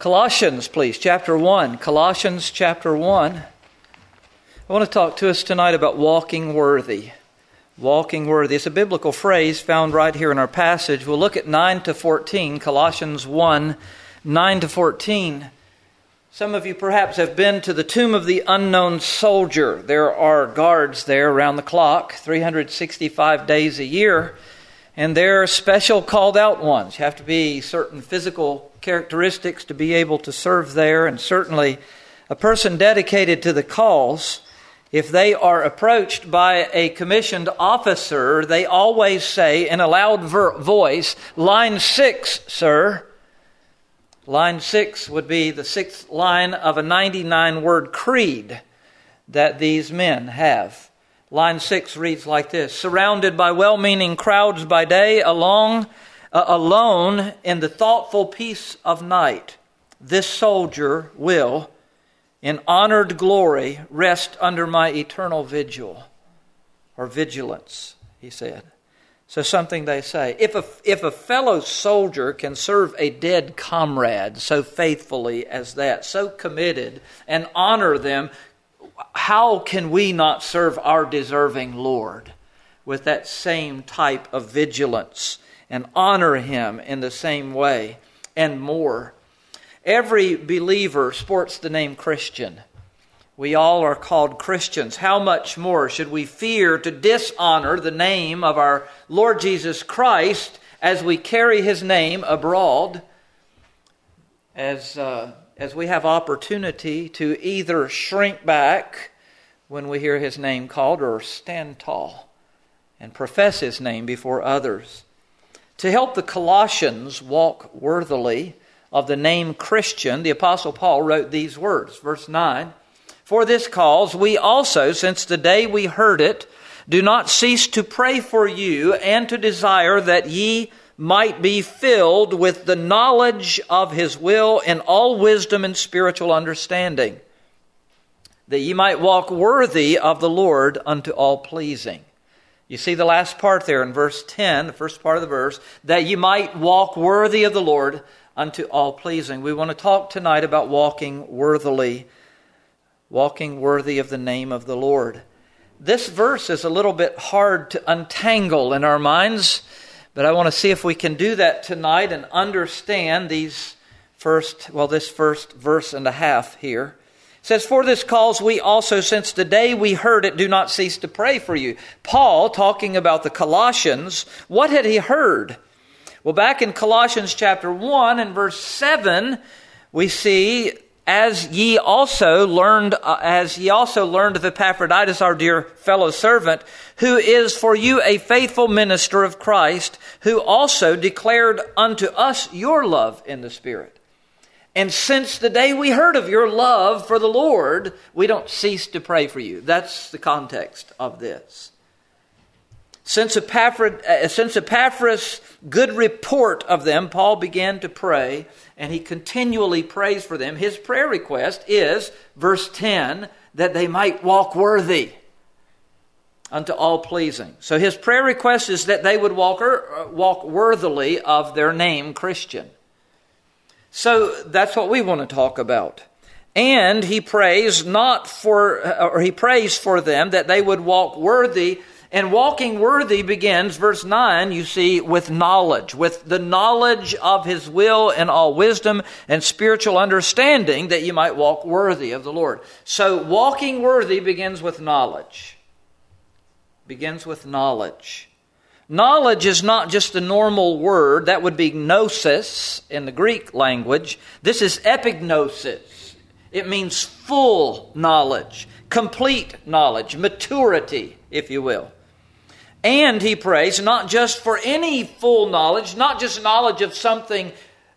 Colossians, please, chapter 1. Colossians chapter 1. I want to talk to us tonight about walking worthy. Walking worthy. It's a biblical phrase found right here in our passage. We'll look at 9 to 14, Colossians 1, 9 to 14. Some of you perhaps have been to the tomb of the unknown soldier. There are guards there around the clock, 365 days a year. And they're special called out ones. You have to be certain physical characteristics to be able to serve there. And certainly a person dedicated to the cause, if they are approached by a commissioned officer, they always say in a loud voice, "Line 6, sir." Line 6 would be the sixth line of a 99-word creed that these men have. Line 6 reads like this: "Surrounded by well-meaning crowds by day, alone in the thoughtful peace of night, this soldier will, in honored glory, rest under my eternal vigil," or vigilance, he said. So something they say. If a fellow soldier can serve a dead comrade so faithfully as that, so committed, and honor them, how can we not serve our deserving Lord with that same type of vigilance and honor Him in the same way and more? Every believer sports the name Christian. We all are called Christians. How much more should we fear to dishonor the name of our Lord Jesus Christ as we carry His name abroad, as we have opportunity to either shrink back when we hear His name called or stand tall and profess His name before others. To help the Colossians walk worthily of the name Christian, the Apostle Paul wrote these words, verse 9, "For this cause we also, since the day we heard it, do not cease to pray for you and to desire that ye might be filled with the knowledge of His will in all wisdom and spiritual understanding, that ye might walk worthy of the Lord unto all pleasing." You see the last part there in verse 10, the first part of the verse, that ye might walk worthy of the Lord unto all pleasing. We want to talk tonight about walking worthily, walking worthy of the name of the Lord. This verse is a little bit hard to untangle in our minds, but I want to see if we can do that tonight and understand this first verse and a half here. It says, "For this cause we also, since the day we heard it, do not cease to pray for you." Paul, talking about the Colossians, what had he heard? Well, back in Colossians chapter 1 and verse 7, we see, as ye also learned of Epaphroditus, our dear fellow servant, who is for you a faithful minister of Christ, who also declared unto us your love in the Spirit. And since the day we heard of your love for the Lord, we don't cease to pray for you. That's the context of this. Since Epaphras' good report of them, Paul began to pray, and he continually prays for them. His prayer request is, verse 10, that they might walk worthy unto all pleasing. So his prayer request is that they would walk worthily of their name, Christian. So that's what we want to talk about. And he prays for them that they would walk worthy. And walking worthy begins, verse 9, you see, with knowledge, with the knowledge of His will and all wisdom and spiritual understanding, that you might walk worthy of the Lord. So walking worthy begins with knowledge. Begins with knowledge. Knowledge is not just a normal word. That would be gnosis in the Greek language. This is epignosis. It means full knowledge, complete knowledge, maturity, if you will. And he prays not just for any full knowledge, not just knowledge of something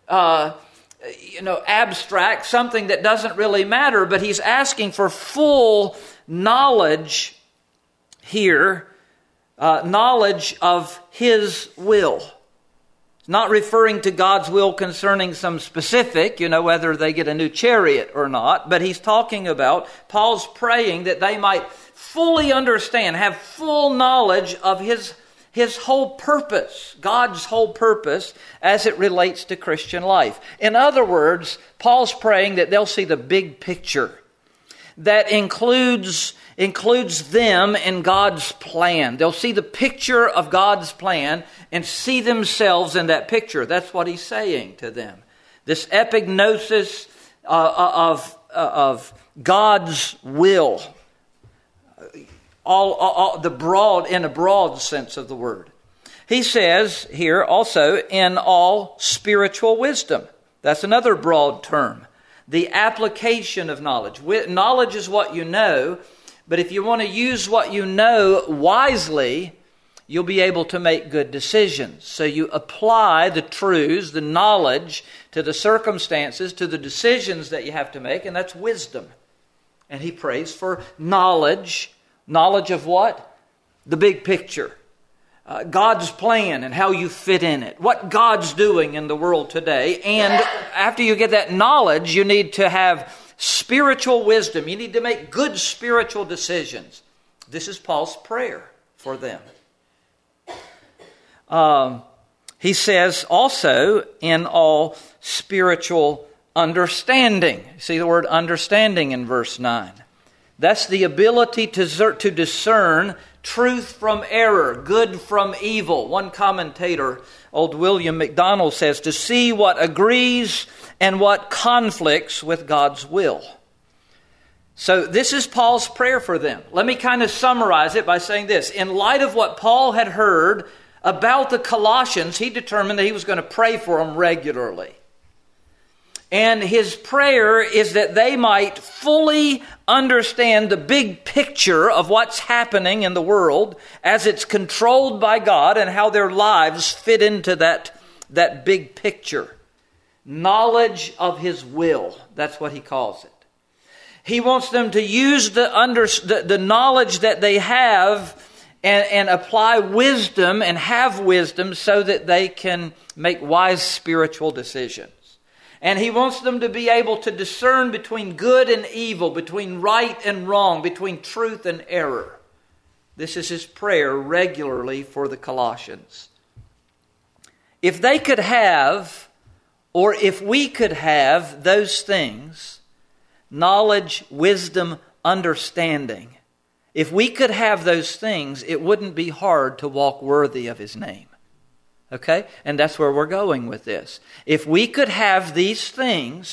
abstract, something that doesn't really matter, but he's asking for full knowledge here, knowledge of His will. It's not referring to God's will concerning some specific, whether they get a new chariot or not, but he's talking about, Paul's praying that they might fully understand, have full knowledge of His His whole purpose, God's whole purpose as it relates to Christian life. In other words, Paul's praying that they'll see the big picture that includes them in God's plan. They'll see the picture of God's plan and see themselves in that picture. That's what he's saying to them. This epignosis of God's will, in a broad sense of the word. He says here also, in all spiritual wisdom. That's another broad term. The application of knowledge. Knowledge is what you know, but if you want to use what you know wisely, you'll be able to make good decisions. So you apply the truths, the knowledge, to the circumstances, to the decisions that you have to make, and that's wisdom. And he prays for knowledge. Knowledge of what? The big picture. God's plan and how you fit in it. What God's doing in the world today. And after you get that knowledge, you need to have spiritual wisdom. You need to make good spiritual decisions. This is Paul's prayer for them. He says also, in all spiritual understanding. See the word understanding in verse 9. That's the ability to discern truth from error, good from evil. One commentator, old William MacDonald, says, to see what agrees and what conflicts with God's will. So this is Paul's prayer for them. Let me kind of summarize it by saying this. In light of what Paul had heard about the Colossians, he determined that he was going to pray for them regularly. And his prayer is that they might fully understand the big picture of what's happening in the world as it's controlled by God and how their lives fit into that big picture. Knowledge of His will. That's what he calls it. He wants them to use the knowledge that they have and apply wisdom and have wisdom so that they can make wise spiritual decisions. And he wants them to be able to discern between good and evil, between right and wrong, between truth and error. This is his prayer regularly for the Colossians. If they could have, or if we could have those things, knowledge, wisdom, understanding, if we could have those things, it wouldn't be hard to walk worthy of His name. Okay? And that's where we're going with this. If we could have these things,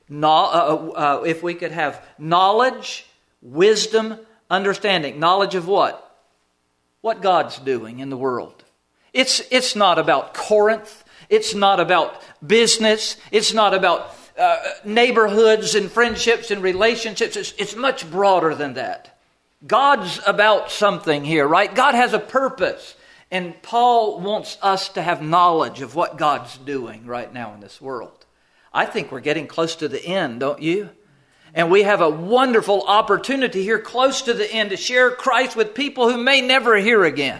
if we could have knowledge, wisdom, understanding. Knowledge of what? What God's doing in the world. It's not about Corinth. It's not about business. It's not about neighborhoods and friendships and relationships. It's much broader than that. God's about something here, right? God has a purpose. And Paul wants us to have knowledge of what God's doing right now in this world. I think we're getting close to the end, don't you? And we have a wonderful opportunity here close to the end to share Christ with people who may never hear again.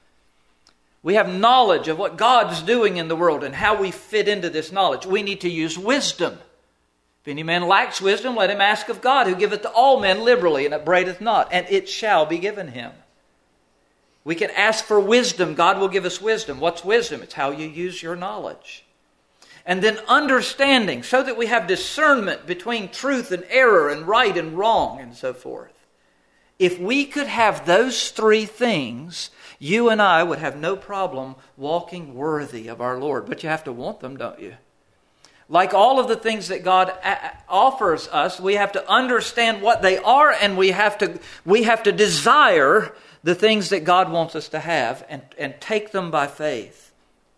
We have knowledge of what God's doing in the world and how we fit into this knowledge. We need to use wisdom. If any man lacks wisdom, let him ask of God, who giveth to all men liberally, and upbraideth not, and it shall be given him. We can ask for wisdom. God will give us wisdom. What's wisdom? It's how you use your knowledge. And then understanding, so that we have discernment between truth and error and right and wrong and so forth. If we could have those three things, you and I would have no problem walking worthy of our Lord. But you have to want them, don't you? Like all of the things that God offers us, we have to understand what they are, and we have to desire the things that God wants us to have and take them by faith.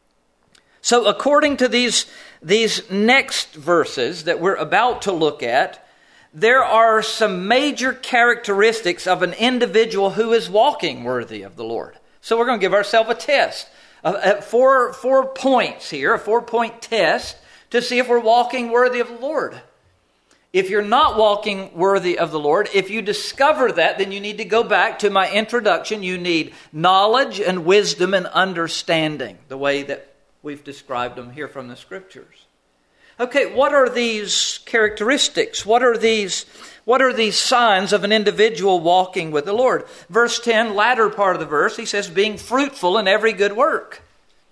So according to these next verses that we're about to look at, there are some major characteristics of an individual who is walking worthy of the Lord. So we're going to give ourselves a test. 4 points here, a 4-point test to see if we're walking worthy of the Lord. If you're not walking worthy of the Lord, if you discover that, then you need to go back to my introduction. You need knowledge and wisdom and understanding, the way that we've described them here from the Scriptures. Okay, what are these characteristics? What are these What are these signs of an individual walking with the Lord? Verse 10, latter part of the verse, he says, being fruitful in every good work.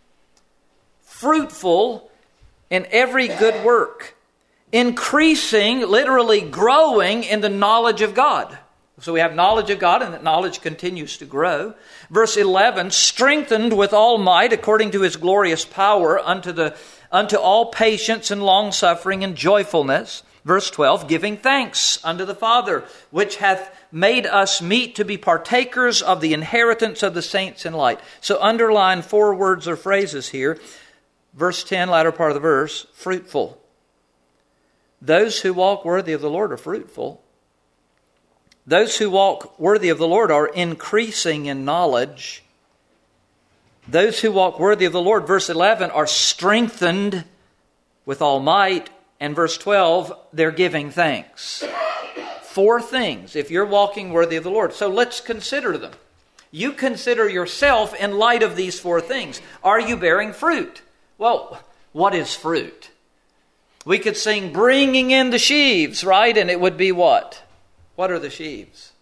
Fruitful in every good work. Increasing, literally growing in the knowledge of God. So we have knowledge of God, and that knowledge continues to grow. Verse 11, strengthened with all might according to his glorious power unto all patience and long-suffering and joyfulness. Verse 12, giving thanks unto the Father, which hath made us meet to be partakers of the inheritance of the saints in light. So underline 4 words or phrases here. Verse 10, latter part of the verse, fruitful. Those who walk worthy of the Lord are fruitful. Those who walk worthy of the Lord are increasing in knowledge. Those who walk worthy of the Lord, verse 11, are strengthened with all might. And verse 12, they're giving thanks. 4 things if you're walking worthy of the Lord. So let's consider them. You consider yourself in light of these 4 things. Are you bearing fruit? Well, what is fruit? We could sing bringing in the sheaves, right? And it would be what? What are the sheaves?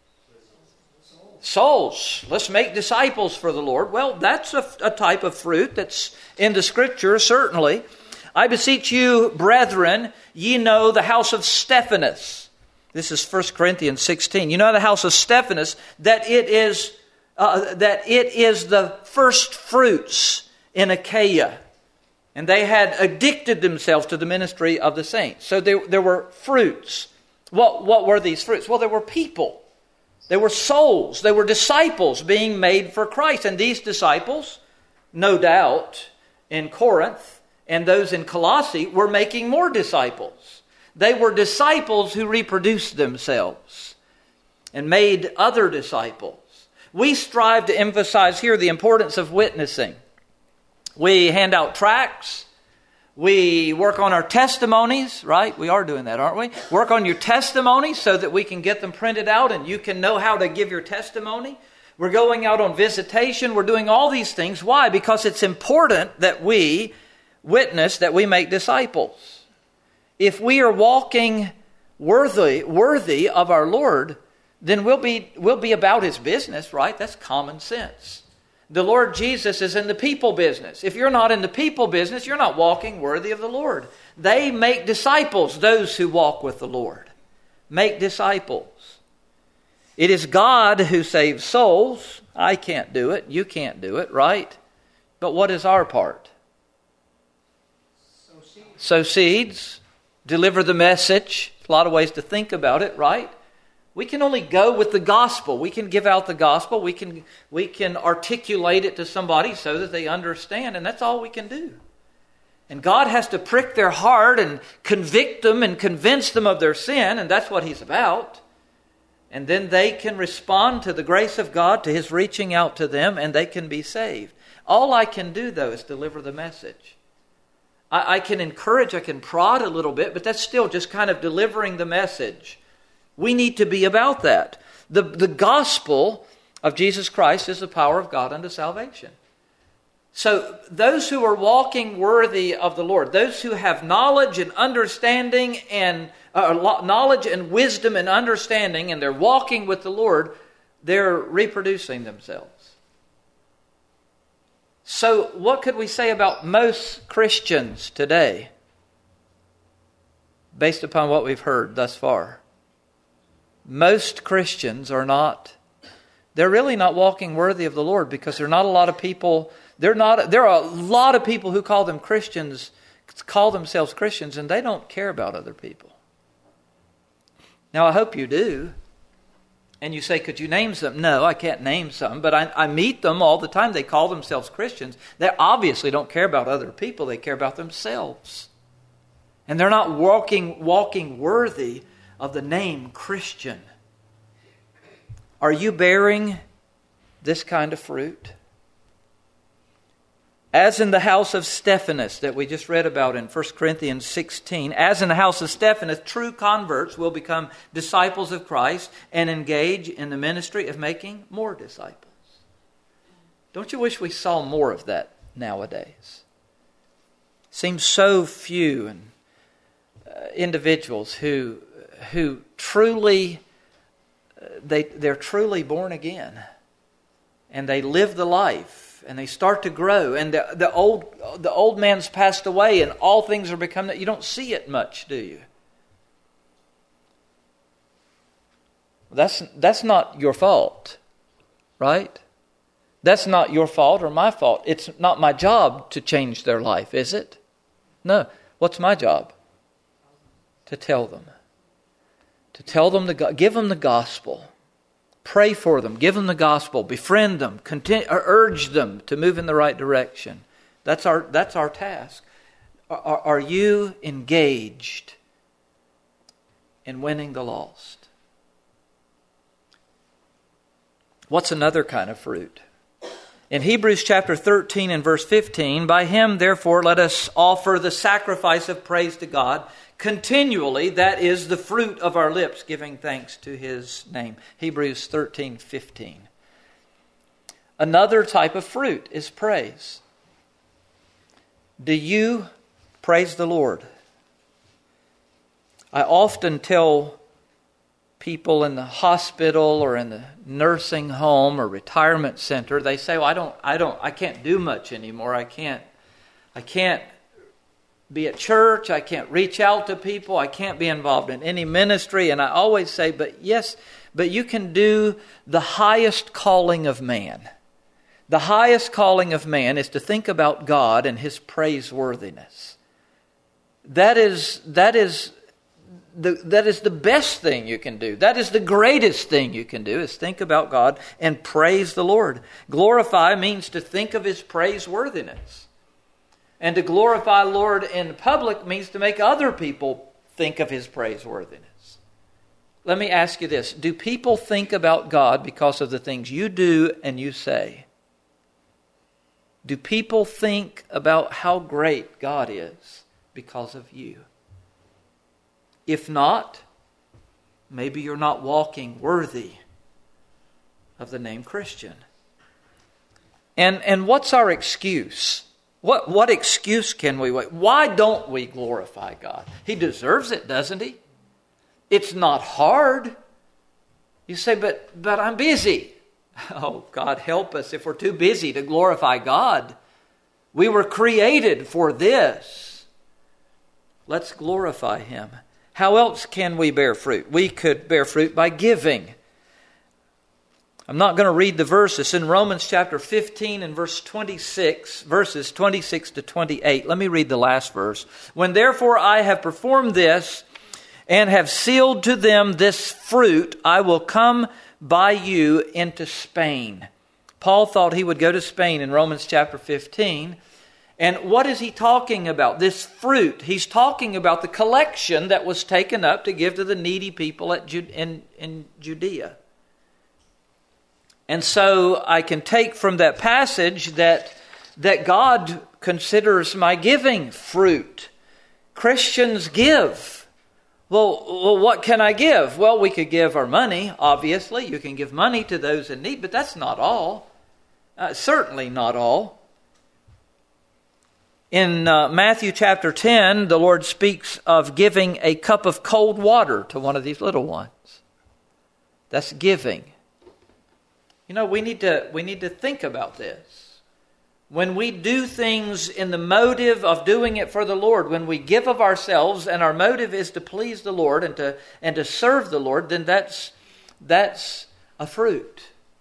Souls. Let's make disciples for the Lord. Well, that's a type of fruit that's in the Scripture, certainly. I beseech you, brethren, ye know the house of Stephanas. This is 1 Corinthians 16. You know the house of Stephanas, that it is the first fruits in Achaia. And they had addicted themselves to the ministry of the saints. So there were fruits. What were these fruits? Well, there were people. They were souls. They were disciples being made for Christ. And these disciples, no doubt, in Corinth and those in Colossae were making more disciples. They were disciples who reproduced themselves and made other disciples. We strive to emphasize here the importance of witnessing. We hand out tracts. We work on our testimonies, right? We are doing that, aren't we? Work on your testimonies so that we can get them printed out and you can know how to give your testimony. We're going out on visitation. We're doing all these things. Why? Because it's important that we witness, that we make disciples. If we are walking worthy of our Lord, then we'll be about his business, right? That's common sense. The Lord Jesus is in the people business. If you're not in the people business, you're not walking worthy of the Lord. They make disciples, those who walk with the Lord. Make disciples. It is God who saves souls. I can't do it. You can't do it, right? But what is our part? Sow seeds. Deliver the message. A lot of ways to think about it, right? We can only go with the gospel. We can give out the gospel. We can articulate it to somebody so that they understand, and that's all we can do. And God has to prick their heart and convict them and convince them of their sin, and that's what he's about. And then they can respond to the grace of God, to his reaching out to them, and they can be saved. All I can do, though, is deliver the message. I can encourage, I can prod a little bit, but that's still just kind of delivering the message. We need to be about that. The gospel of Jesus Christ is the power of God unto salvation. So those who are walking worthy of the Lord, those who have knowledge and understanding and knowledge and wisdom and understanding, and they're walking with the Lord, they're reproducing themselves. So what could we say about most Christians today based upon what we've heard thus far? Most Christians are they're really not walking worthy of the Lord because there are not a lot of people, there are a lot of people who call themselves Christians, and they don't care about other people. Now I hope you do. And you say, could you name some? No, I can't name some, but I meet them all the time. They call themselves Christians. They obviously don't care about other people. They care about themselves. And they're not walking worthy of the name Christian. Are you bearing this kind of fruit? As in the house of Stephanas that we just read about in 1 Corinthians 16, as in the house of Stephanas, true converts will become disciples of Christ and engage in the ministry of making more disciples. Don't you wish we saw more of that nowadays? Seems so few individuals who who truly, they're truly born again. And they live the life. And they start to grow. And the old man's passed away and all things are become... You don't see it much, do you? That's not your fault. Right? That's not your fault or my fault. It's not my job to change their life, is it? No. What's my job? To tell them. To tell them, give them the gospel. Pray for them. Give them the gospel. Befriend them. Urge them to move in the right direction. That's our task. Are you engaged in winning the lost? What's another kind of fruit? In Hebrews chapter 13 and verse 15, by him, therefore, let us offer the sacrifice of praise to God continually, that is the fruit of our lips, giving thanks to his name. Hebrews 13:15. Another type of fruit is praise. Do you praise the Lord? I often tell people in the hospital or in the nursing home or retirement center, they say, well, I can't do much anymore. I can't be at church. I can't reach out to people. I can't be involved in any ministry. And I always say, but you can do the highest calling of man. The highest calling of man is to think about God and his praiseworthiness. That is the best thing you can do. That is the greatest thing you can do, is think about God and praise the Lord. Glorify means to think of his praiseworthiness. And to glorify the Lord in public means to make other people think of his praiseworthiness. Let me ask you this. Do people think about God because of the things you do and you say? Do people think about how great God is because of you? If not, maybe you're not walking worthy of the name Christian. And what's our excuse? What excuse can we make? Why don't we glorify God? He deserves it, doesn't he? It's not hard. You say, but I'm busy. Oh, God help us if we're too busy to glorify God. We were created for this. Let's glorify him. How else can we bear fruit? We could bear fruit by giving. I'm not going to read the verse. It's in Romans chapter 15 and verses 26 to 28. Let me read the last verse. When therefore I have performed this and have sealed to them this fruit, I will come by you into Spain. Paul thought he would go to Spain in Romans chapter 15. And what is he talking about? This fruit. He's talking about the collection that was taken up to give to the needy people in Judea. And so I can take from that passage that God considers my giving fruit. Christians give. Well, what can I give? Well, we could give our money, obviously. You can give money to those in need, but that's not all. Certainly not all. In Matthew chapter 10, the Lord speaks of giving a cup of cold water to one of these little ones. That's giving. You know, we need to think about this. When we do things in the motive of doing it for the Lord, when we give of ourselves and our motive is to please the Lord and to serve the Lord, then that's a fruit.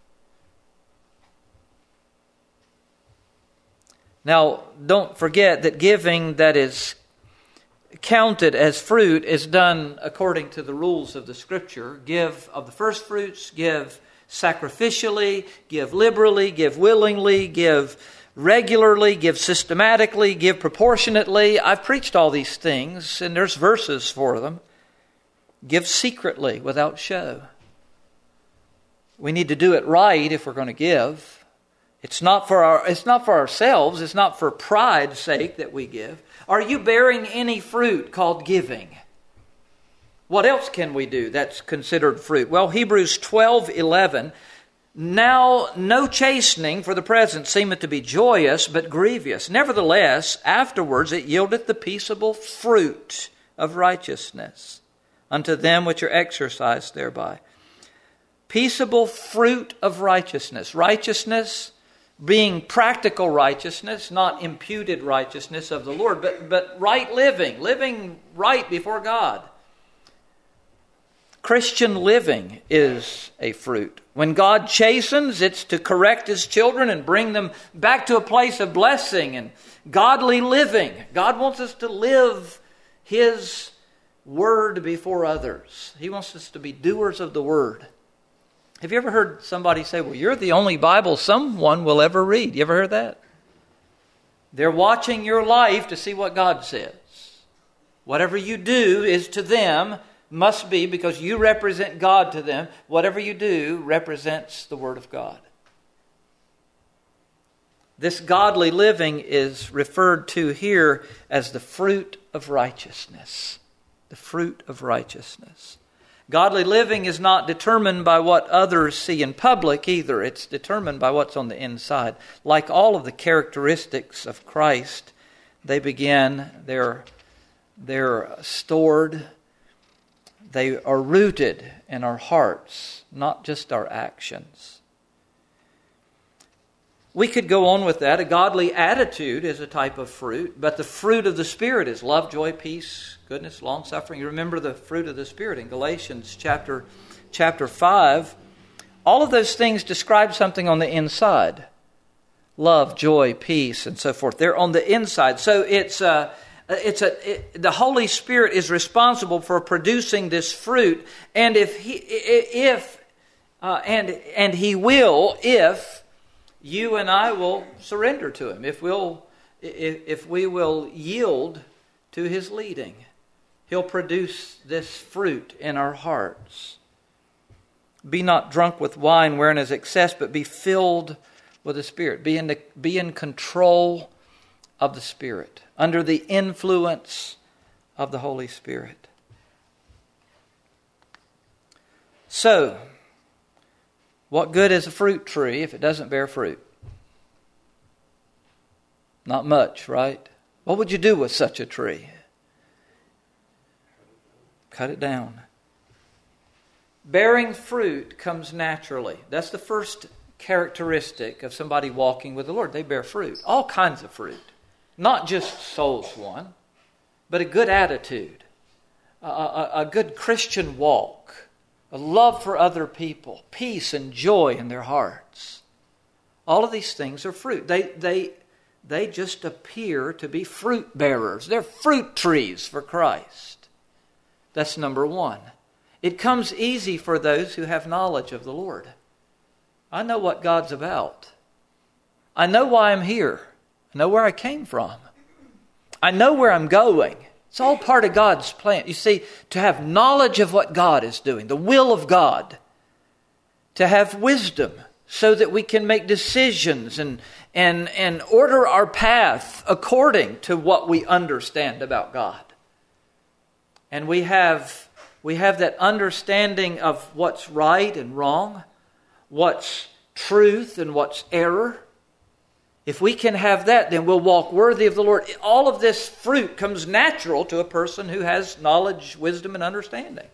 Now, don't forget that giving that is counted as fruit is done according to the rules of the Scripture. Give of the first fruits, give sacrificially, give liberally, give willingly, give regularly, give systematically, give proportionately. I've preached all these things, and there's verses for them. Give secretly, without show. We need to do it right if we're going to give. It's not for ourselves. It's not for pride's sake that we give. Are you bearing any fruit called giving? What else can we do that's considered fruit? Well, Hebrews 12:11. Now no chastening for the present seemeth to be joyous, but grievous. Nevertheless, afterwards it yieldeth the peaceable fruit of righteousness unto them which are exercised thereby. Peaceable fruit of righteousness. Righteousness being practical righteousness, not imputed righteousness of the Lord, but right living right before God. Christian living is a fruit. When God chastens, it's to correct His children and bring them back to a place of blessing and godly living. God wants us to live His Word before others. He wants us to be doers of the Word. Have you ever heard somebody say, well, you're the only Bible someone will ever read? You ever heard that? They're watching your life to see what God says. Whatever you do is to them, must be, because you represent God to them, whatever you do represents the Word of God. This godly living is referred to here as the fruit of righteousness. The fruit of righteousness. Godly living is not determined by what others see in public either. It's determined by what's on the inside. Like all of the characteristics of Christ, they're stored, they are rooted in our hearts, not just our actions. We could go on with that. A godly attitude is a type of fruit, but the fruit of the Spirit is love, joy, peace, goodness, long-suffering. You remember the fruit of the Spirit in Galatians chapter 5. All of those things describe something on the inside. Love, joy, peace, and so forth. They're on the inside. So the Holy Spirit is responsible for producing this fruit, and He will if you and I will surrender to Him. If we will yield to His leading, He'll produce this fruit in our hearts. Be not drunk with wine wherein is excess, but be filled with the Spirit. Be in control of the Spirit, under the influence of the Holy Spirit. So, what good is a fruit tree if it doesn't bear fruit? Not much, right? What would you do with such a tree? Cut it down. Bearing fruit comes naturally. That's the first characteristic of somebody walking with the Lord. They bear fruit. All kinds of fruit. Not just souls won, but a good attitude, a good Christian walk, a love for other people, peace and joy in their hearts. All of these things are fruit. They just appear to be fruit bearers. They're fruit trees for Christ. That's number one. It comes easy for those who have knowledge of the Lord. I know what God's about. I know why I'm here. I know where I came from. I know where I'm going. It's all part of God's plan. You see, to have knowledge of what God is doing, the will of God, to have wisdom so that we can make decisions and order our path according to what we understand about God. And we have that understanding of what's right and wrong, what's truth and what's error. If we can have that, then we'll walk worthy of the Lord. All of this fruit comes natural to a person who has knowledge, wisdom, and understanding.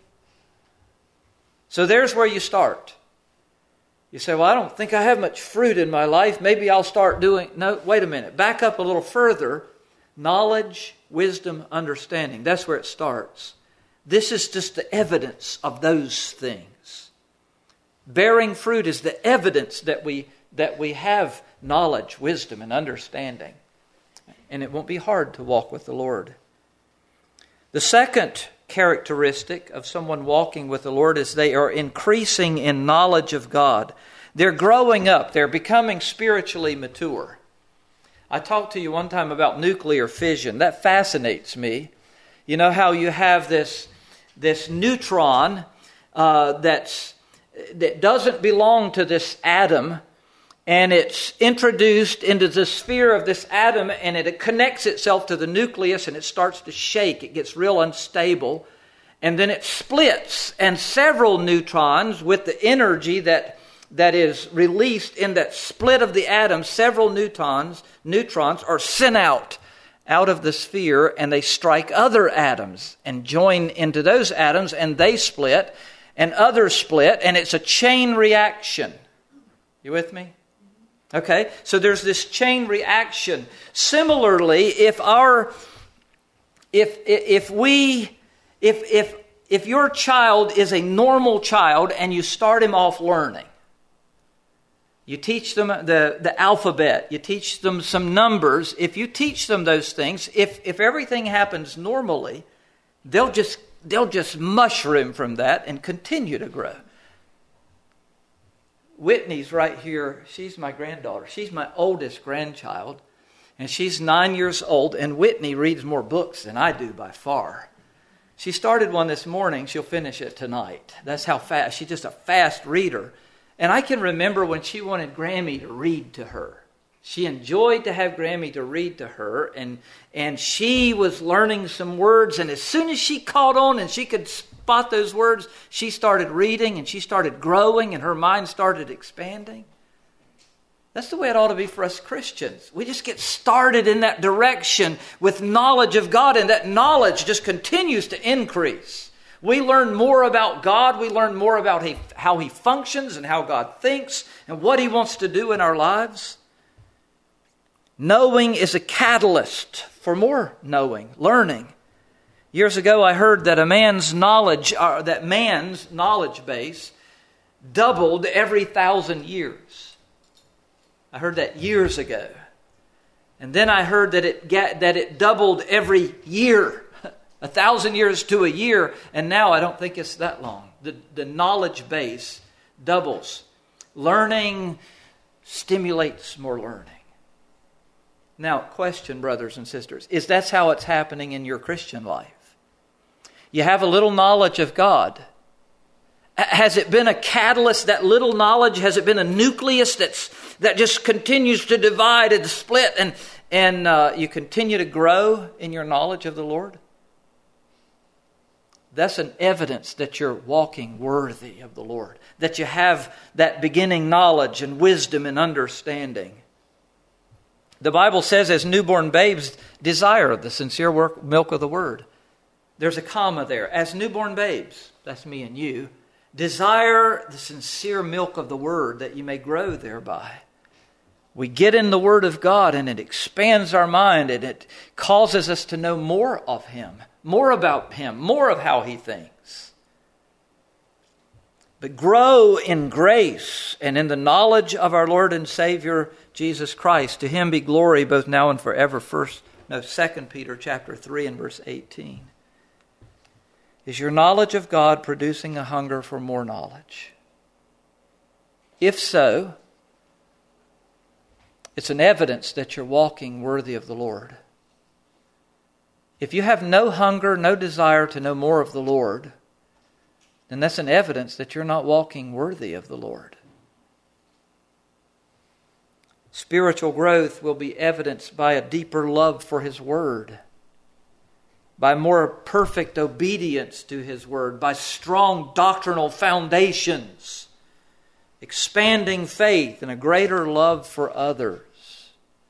So there's where you start. You say, well, I don't think I have much fruit in my life. Maybe I'll start doing... No, wait a minute. Back up a little further. Knowledge, wisdom, understanding. That's where it starts. This is just the evidence of those things. Bearing fruit is the evidence that we have knowledge, wisdom, and understanding. And it won't be hard to walk with the Lord. The second characteristic of someone walking with the Lord is they are increasing in knowledge of God. They're growing up. They're becoming spiritually mature. I talked to you one time about nuclear fission. That fascinates me. You know how you have this neutron that doesn't belong to this atom, and it's introduced into the sphere of this atom, and it connects itself to the nucleus, and it starts to shake. It gets real unstable, and then it splits, and several neutrons with the energy that is released in that split of the atom, several neutrons are sent out, out of the sphere, and they strike other atoms and join into those atoms, and they split, and others split, and it's a chain reaction. You with me? Okay, so there's this chain reaction. Similarly, if your child is a normal child and you start him off learning, you teach them the alphabet, you teach them some numbers. If you teach them those things, if everything happens normally, they'll just mushroom from that and continue to grow. Whitney's right here. She's my granddaughter. She's my oldest grandchild. And she's 9 years old. And Whitney reads more books than I do by far. She started one this morning. She'll finish it tonight. That's how fast. She's just a fast reader. And I can remember when she wanted Grammy to read to her. She enjoyed to have Grammy to read to her. And she was learning some words. And as soon as she caught on and she could spot those words, she started reading and she started growing and her mind started expanding. That's the way it ought to be for us Christians. We just get started in that direction with knowledge of God, and that knowledge just continues to increase. We learn more about God. We learn more about how He functions and how God thinks and what He wants to do in our lives. Knowing is a catalyst for more knowing, learning. Years ago, I heard that man's knowledge base doubled every 1,000 years. I heard that years ago. And then I heard that it doubled every year, 1,000 years to a year, and now I don't think it's that long. The knowledge base doubles. Learning stimulates more learning. Now, question, brothers and sisters, is that's how it's happening in your Christian life? You have a little knowledge of God. Has it been a catalyst, that little knowledge? Has it been a nucleus that just continues to divide and split, and you continue to grow in your knowledge of the Lord? That's an evidence that you're walking worthy of the Lord, that you have that beginning knowledge and wisdom and understanding. The Bible says, as newborn babes desire the sincere milk of the Word. There's a comma there. As newborn babes, that's me and you, desire the sincere milk of the Word, that you may grow thereby. We get in the Word of God and it expands our mind and it causes us to know more of Him, more about Him, more of how He thinks. But grow in grace and in the knowledge of our Lord and Savior Jesus Christ. To Him be glory both now and forever. 2 Peter chapter 3 and verse 18. Is your knowledge of God producing a hunger for more knowledge? If so, it's an evidence that you're walking worthy of the Lord. If you have no hunger, no desire to know more of the Lord, then that's an evidence that you're not walking worthy of the Lord. Spiritual growth will be evidenced by a deeper love for His Word, by more perfect obedience to His Word, by strong doctrinal foundations, expanding faith, and a greater love for others.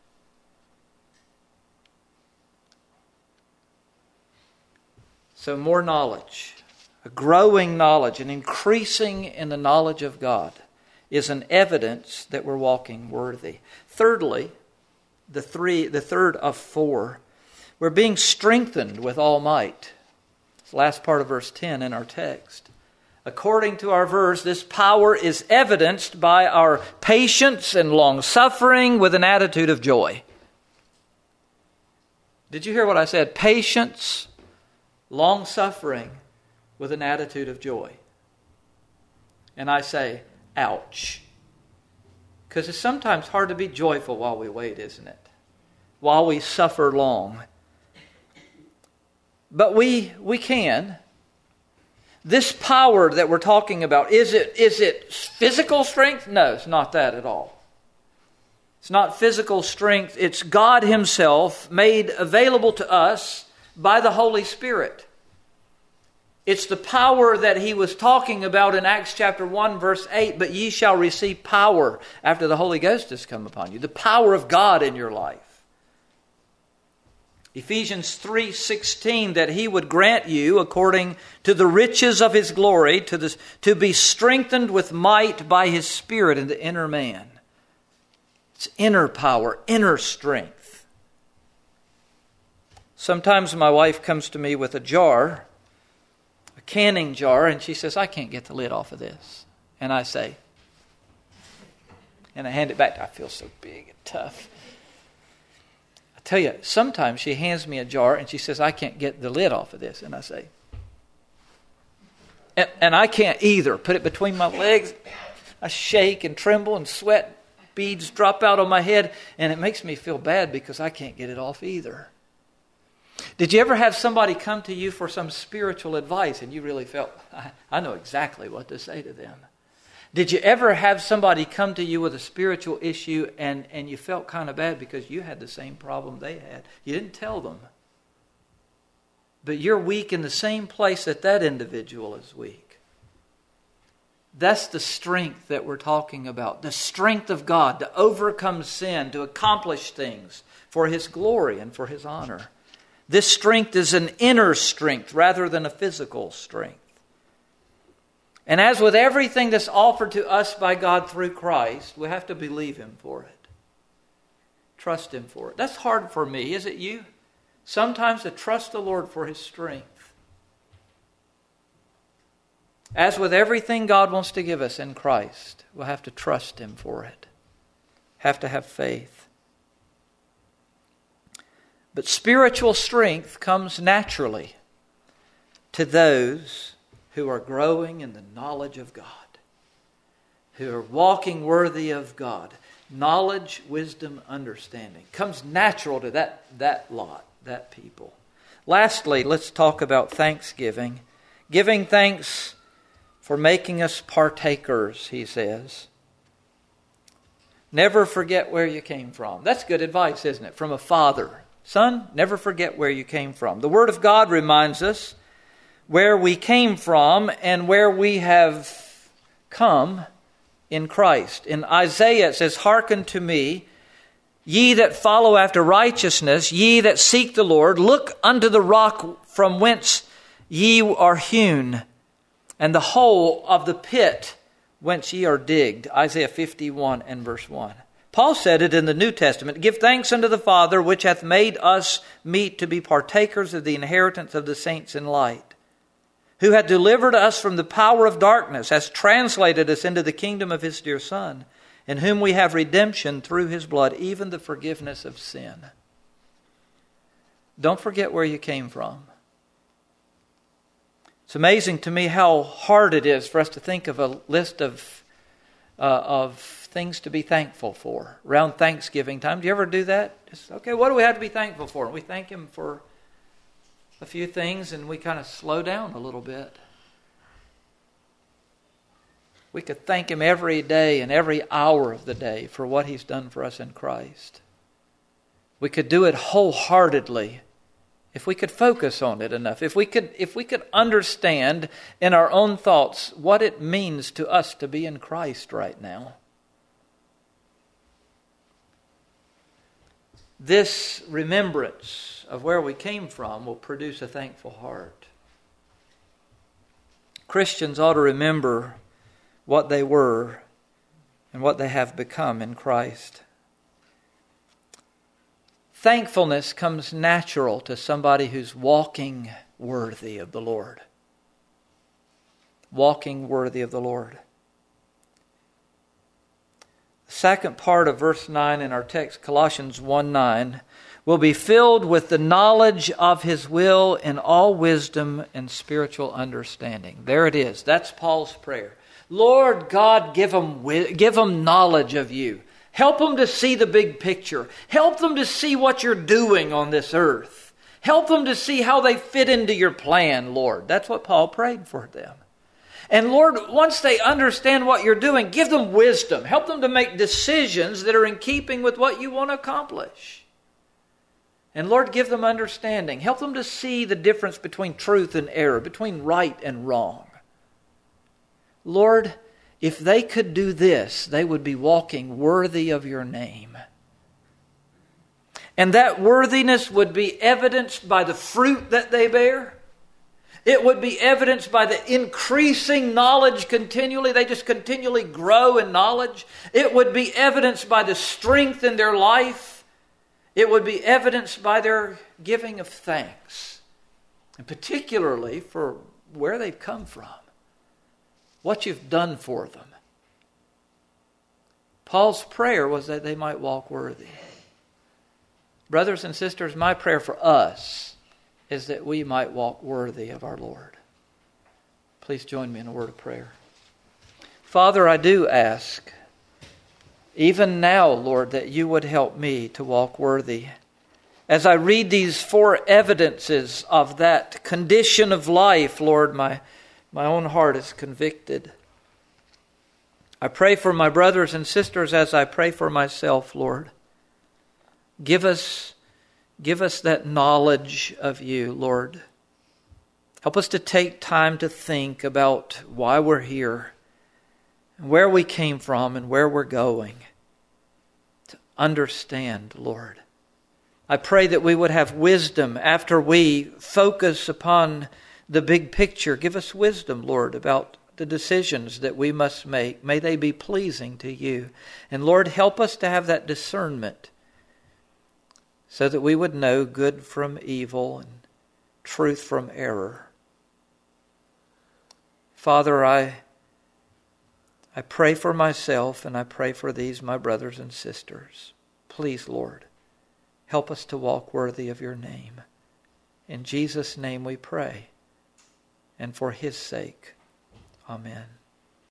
So more knowledge, a growing knowledge, an increasing in the knowledge of God is an evidence that we're walking worthy. Thirdly, the third of four, we're being strengthened with all might. It's the last part of verse 10 in our text. According to our verse, this power is evidenced by our patience and long-suffering with an attitude of joy. Did you hear what I said? Patience, long-suffering with an attitude of joy. And I say, ouch. Because it's sometimes hard to be joyful while we wait, isn't it? While we suffer long. But we can. This power that we're talking about, is it physical strength? No, it's not that at all. It's not physical strength. It's God Himself made available to us by the Holy Spirit. It's the power that He was talking about in Acts chapter 1 verse 8, but ye shall receive power after the Holy Ghost has come upon you. The power of God in your life. Ephesians 3:16, that He would grant you, according to the riches of His glory, to be strengthened with might by His Spirit in the inner man. It's inner power, inner strength. Sometimes my wife comes to me with a jar, a canning jar, and she says, I can't get the lid off of this. And I say, and I hand it back. I feel so big and tough. I tell you, sometimes she hands me a jar and she says, I can't get the lid off of this. And I say, and I can't either. Put it between my legs. I shake and tremble and sweat beads drop out on my head. And it makes me feel bad because I can't get it off either. Did you ever have somebody come to you for some spiritual advice and you really felt, I know exactly what to say to them? Did you ever have somebody come to you with a spiritual issue and you felt kind of bad because you had the same problem they had? You didn't tell them. But you're weak in the same place that individual is weak. That's the strength that we're talking about. The strength of God to overcome sin, to accomplish things for His glory and for His honor. This strength is an inner strength rather than a physical strength. And as with everything that's offered to us by God through Christ, we have to believe Him for it. Trust Him for it. That's hard for me, is it you? Sometimes to trust the Lord for His strength. As with everything God wants to give us in Christ, we'll have to trust Him for it. Have to have faith. But spiritual strength comes naturally to those who are growing in the knowledge of God, who are walking worthy of God. Knowledge, wisdom, understanding comes natural to that lot, that people. Lastly, let's talk about thanksgiving. Giving thanks for making us partakers, he says. Never forget where you came from. That's good advice, isn't it? From a father. Son, never forget where you came from. The Word of God reminds us where we came from and where we have come in Christ. In Isaiah it says, Hearken to me, ye that follow after righteousness, ye that seek the Lord, look unto the rock from whence ye are hewn, and the hole of the pit whence ye are digged. Isaiah 51 and verse 1. Paul said it in the New Testament, Give thanks unto the Father, which hath made us meet to be partakers of the inheritance of the saints in light, who hath delivered us from the power of darkness, has translated us into the kingdom of His dear Son, in whom we have redemption through His blood, even the forgiveness of sin. Don't forget where you came from. It's amazing to me how hard it is for us to think of a list of things to be thankful for around Thanksgiving time. Do you ever do that? Okay, what do we have to be thankful for? And we thank Him for a few things and we kind of slow down a little bit. We could thank Him every day and every hour of the day for what He's done for us in Christ. We could do it wholeheartedly if we could focus on it enough. If we could understand in our own thoughts what it means to us to be in Christ right now. This remembrance of where we came from will produce a thankful heart. Christians ought to remember what they were and what they have become in Christ. Thankfulness comes natural to somebody who's walking worthy of the Lord. Walking worthy of the Lord. The second part of verse 9 in our text, Colossians 1:9, will be filled with the knowledge of His will in all wisdom and spiritual understanding. There it is. That's Paul's prayer. Lord God, give them knowledge of You. Help them to see the big picture. Help them to see what You're doing on this earth. Help them to see how they fit into Your plan, Lord. That's what Paul prayed for them. And Lord, once they understand what You're doing, give them wisdom. Help them to make decisions that are in keeping with what You want to accomplish. And Lord, give them understanding. Help them to see the difference between truth and error, between right and wrong. Lord, if they could do this, they would be walking worthy of Your name. And that worthiness would be evidenced by the fruit that they bear. It would be evidenced by the increasing knowledge continually. They just continually grow in knowledge. It would be evidenced by the strength in their life. It would be evidenced by their giving of thanks. And particularly for where they've come from. What you've done for them. Paul's prayer was that they might walk worthy. Brothers and sisters, my prayer for us is that we might walk worthy of our Lord. Please join me in a word of prayer. Father, I do ask, even now, Lord, that you would help me to walk worthy. As I read these 4 evidences of that condition of life, Lord, my own heart is convicted. I pray for my brothers and sisters as I pray for myself, Lord. Give us that knowledge of you, Lord. Help us to take time to think about why we're here, and where we came from, and where we're going. To understand, Lord. I pray that we would have wisdom after we focus upon the big picture. Give us wisdom, Lord, about the decisions that we must make. May they be pleasing to you. And Lord, help us to have that discernment so that we would know good from evil and truth from error. Father, I pray for myself and I pray for these, my brothers and sisters. Please, Lord, help us to walk worthy of your name. In Jesus' name we pray, and for his sake. Amen.